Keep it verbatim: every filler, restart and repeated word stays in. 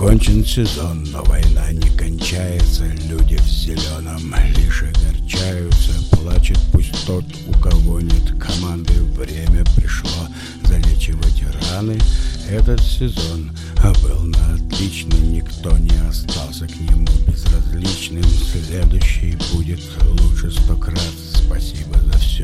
Окончен сезон, но война не кончается. Люди в зеленом лишь огорчаются. Плачет пусть тот, у кого нет команды. Время пришло залечивать раны. Этот сезон был на отличный, никто не остался к нему безразличным. Следующий будет лучше сто крат. Спасибо за все.